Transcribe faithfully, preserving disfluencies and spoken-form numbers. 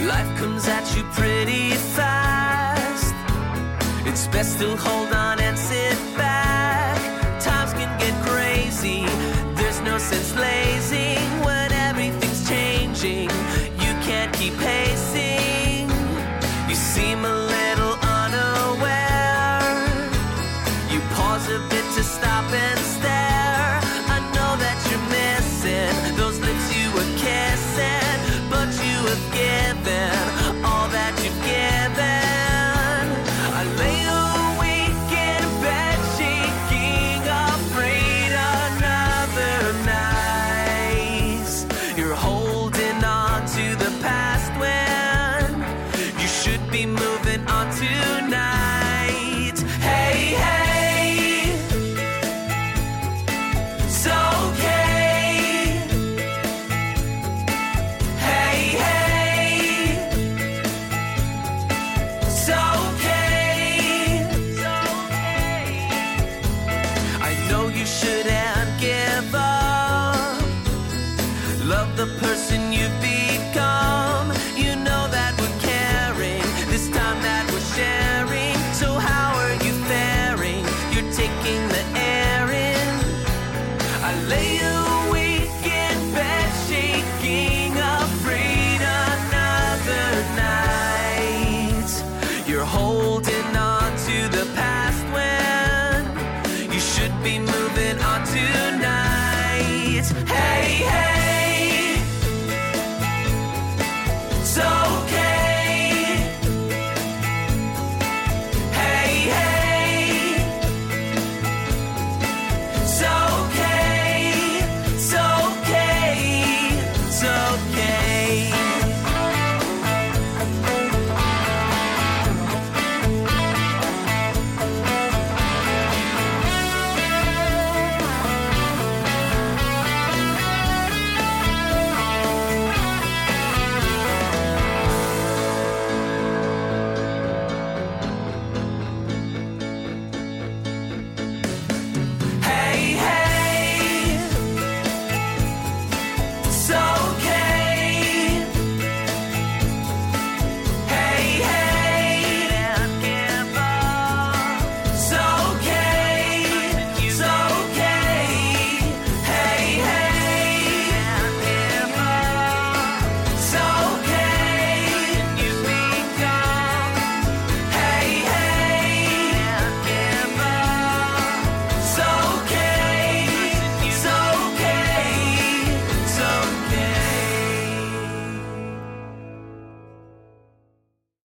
Life comes at you pretty fast. It's best to hold on and sit back. Times can get crazy. There's no sense lazing when everything's changing. You can't keep pacing. You seem a little unaware. You pause a bit to stop and stare. I know that you're missing those lips you were kissing, but you have given all that you've given. I lay awake in bed shaking, afraid another night. You're holding on to the past when you should be moving on tonight. Hey, hey, it's okay. Hey, hey, it's okay. It's okay. I know you shouldn't give up. Love the person you've become. You know that we're caring this time that we're sharing. So how are you faring? You're taking the air in. I lay awake in bed shaking, afraid another night. You're holding on to the past when you should be moving on tonight. Hey, hey, it's okay. Hey, hey, it's okay. It's okay. It's okay.